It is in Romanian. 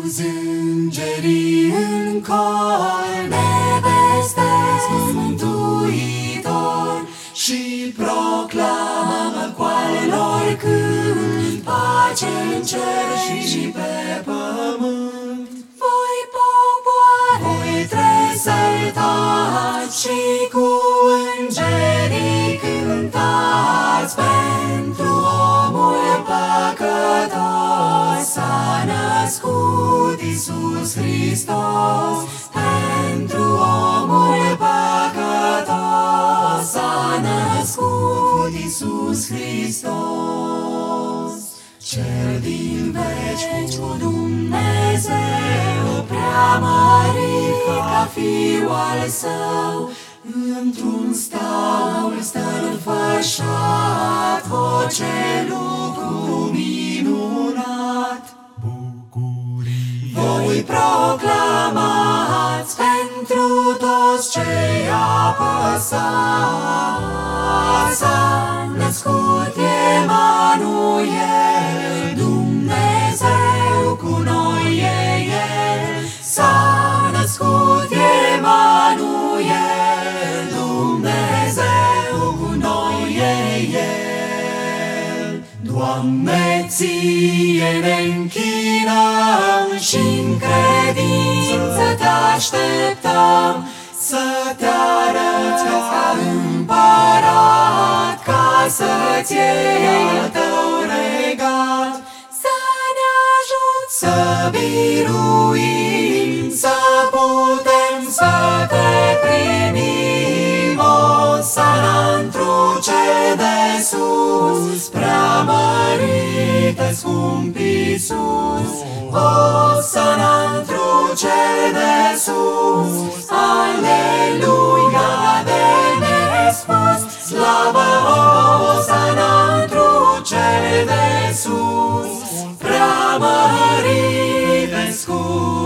Auzi îngerii în cor, ne vestesc Mântuitor și proclamă coalelor cânt, pace în cer și pe pământ. Voi popoare, voi tresăltați și cu îngerii cântați, pentru omul păcătos s-a născut Iisus Hristos. Pentru omul păcătos s-a născut Iisus Hristos. Cel din veci cu Dumnezeu, preamărit ca Fiul al Său, într-un staul stălfășat, o ce lucru minunat. Bucurii voi proclamați pentru toți cei apăsați. S-a născut Emanuel, Dumnezeu cu noi e El. S-a născut Emanuel, Dumnezeu cu noi e El. Doamne, Ție ne închinăm și-n credință Te așteptăm, să Te arăți ca împărat, ca să-ți iei al Tău regat. Să ne ajuți să biruim, să putem să Te primim, Osana întru cel de sus, preamărite scump Iisus. Osana întru cel de sus, aleluia de nespus. Slavă, Osana întru cel de sus, preamărite scump